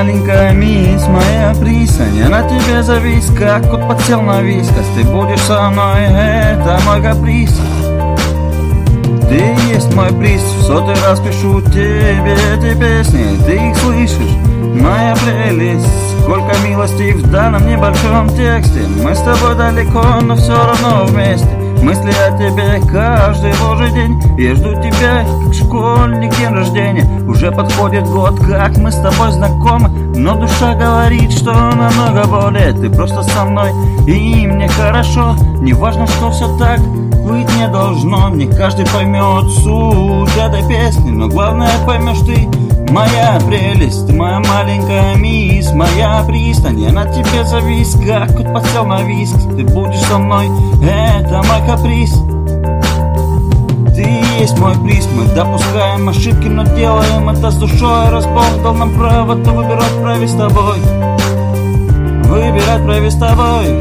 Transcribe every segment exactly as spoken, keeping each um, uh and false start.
маленькая мисс, моя пристань, я на тебе завис, как кот подсел на вискас. Ты будешь со мной, это мой каприз. Ты есть мой приз, в сотый раз пишу тебе эти песни. Ты их слышишь, моя прелесть. Сколько милости в данном небольшом тексте. Мы с тобой далеко, но все равно вместе. Мысли о тебе каждый божий день. Я жду тебя, как школьник, день рождения. Уже подходит год, как мы с тобой знакомы. Но душа говорит, что намного более. Ты просто со мной, и мне хорошо. Не важно, что все так быть не должно. Не каждый поймет суть этой песни, но главное поймешь ты, моя прелесть. Ты моя маленькая мисс, моя пристань. Я на тебе завис, как кот подсел на виск. Ты будешь со мной, это мой каприз. Ты есть мой приз. Мы допускаем ошибки, но делаем это с душой. Раз Бог дал нам право, то выбирать вправе с тобой. Выбирать вправе с тобой.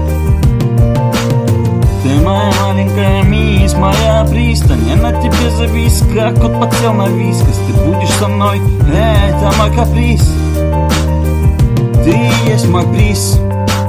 Ты моя маленькая мисс, моя пристань. Я на тебе завис, как кот подсел на вискас. Ты будешь со мной, это мой каприз. Ты есть мой приз.